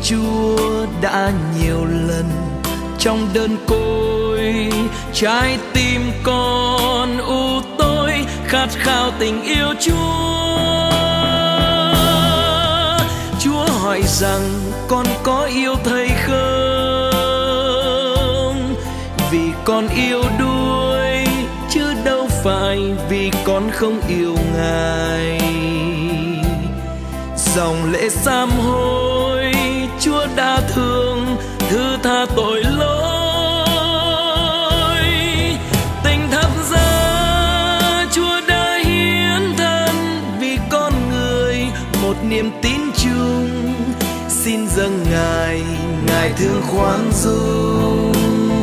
Chúa đã nhiều lần trong đơn côi. Trái tim con u tối khát khao tình yêu Chúa. Chúa hỏi rằng con có yêu Thầy không? Vì con yêu đuối chứ đâu phải vì con không yêu Ngài. Dòng lệ sám hối Chúa đã thương thứ tha tội lỗi. Tình thập giá Chúa đã hiến thân vì con người, một niềm tín chung. Xin dâng Ngài, Ngài thương khoan dung.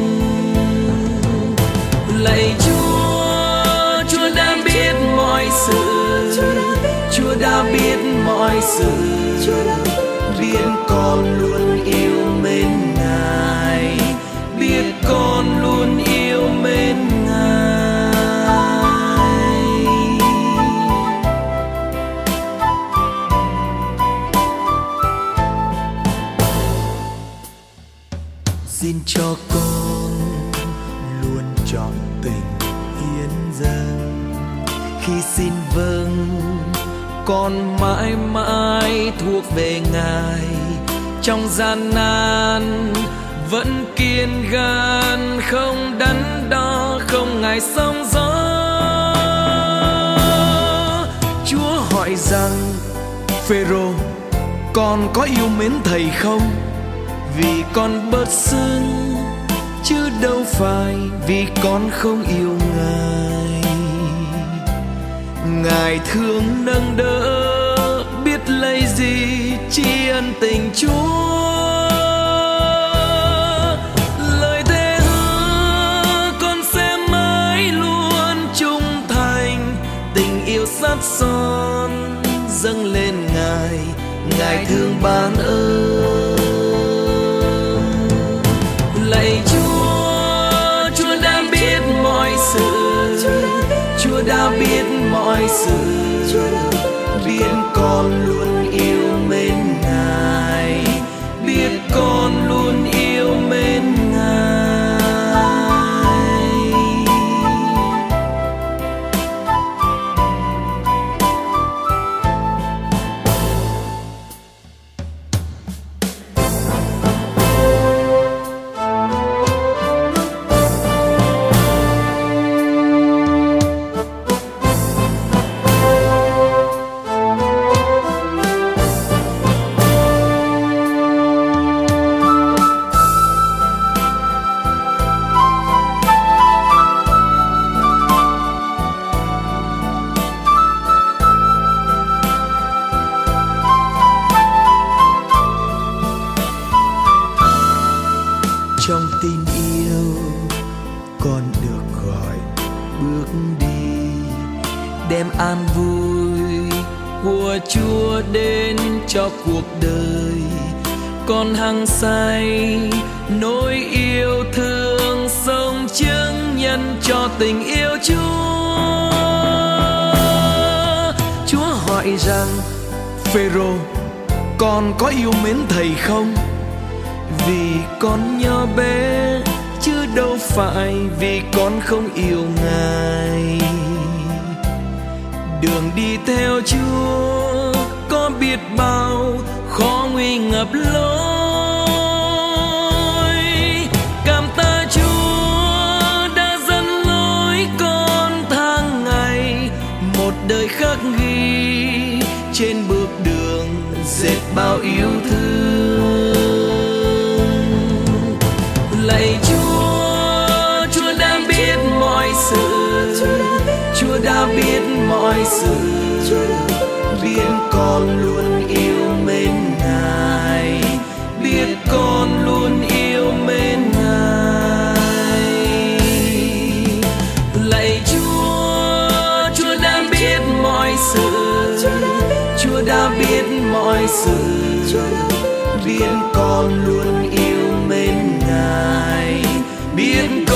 Lạy Chúa, Chúa đã biết mọi sự, Chúa đã biết mọi sự, biết con luôn yêu mến Ngài, biết con luôn yêu mến Ngài. Xin cho con luôn trọn tình hiến dâng, khi xin vâng con mãi mãi thuộc về Ngài. Trong gian nan vẫn kiên gan, không đắn đo, không ngại sóng gió. Chúa hỏi rằng Phêrô, con có yêu mến Thầy không? Vì con bớt sưng chứ đâu phải vì con không yêu Ngài. Ngài thương nâng đỡ, biết lấy gì tri ân tình Chúa. Lời thề hứa con sẽ mãi luôn trung thành, tình yêu sắt son dâng lên Ngài, Ngài thương ban ơn. Lạy Chúa, Chúa đã biết mọi sự, Chúa đã biết mọi sự, biết con luôn yêu mến Ngài, biết con luôn yêu mến Ngài. Trong tin yêu con được gọi bước đi, đem an vui của Chúa đến cho cuộc đời. Con hăng say nỗi yêu thương, sống chứng nhân cho tình yêu Chúa. Chúa hỏi rằng Phêrô, con có yêu mến Thầy không? Vì con nhỏ bé chứ đâu phải vì con không yêu Ngài. Đường đi theo Chúa có biết bao khó nguy ngập lối. Cảm tạ Chúa đã dẫn lối con tháng ngày, một đời khắc ghi trên bước đường dệt bao yêu thương. Lạy Chúa, Chúa đã biết mọi sự, Chúa đã biết mọi sự, biết con luôn yêu mến Ngài, biết con luôn yêu mến Ngài. Lạy Chúa, Chúa đã biết mọi sự, Chúa đã biết mọi sự, biết con luôn yêu mến Ngài, biết